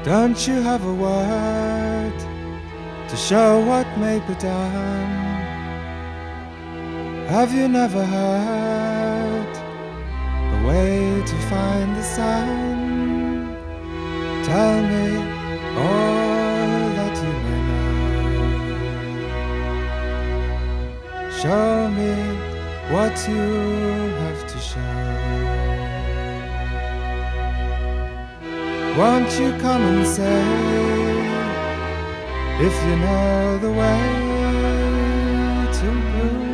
Don't you have a word to show what may be done? Have you never heard a way to find the sun? Tell me all that you may know. Show me what you have to show. Won't you come and say if you know the way to blue?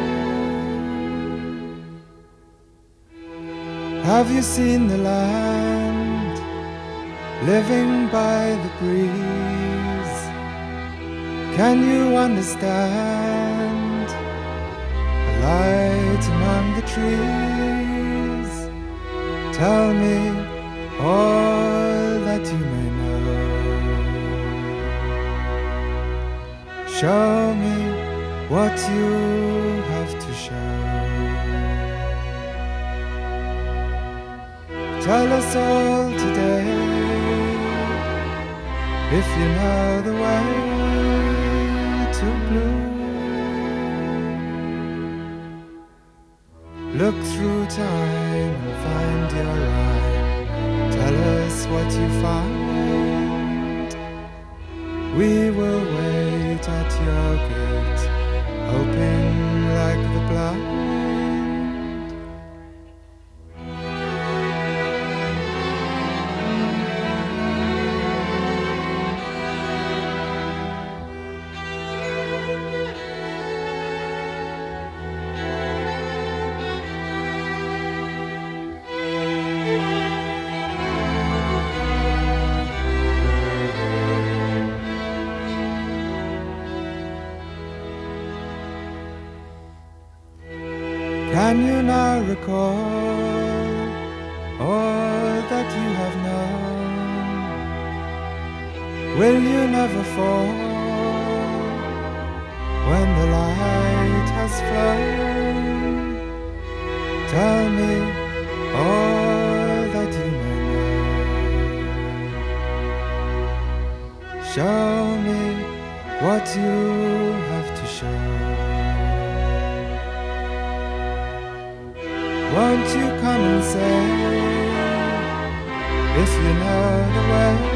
Have you seen the land living by the breeze? Can you understand a light among the trees? Tell me all that you may know. Show me what you have to show. Tell us all today if you know the way to blue. Look through time and find your eye. Tell us what you find. We will wait at your gate, hoping like the blind. Can you now recall all that you have known? Will you never fall when the light has flown? Tell me all that you may know. Show me what you have to show. Won't you come and say if you know the way?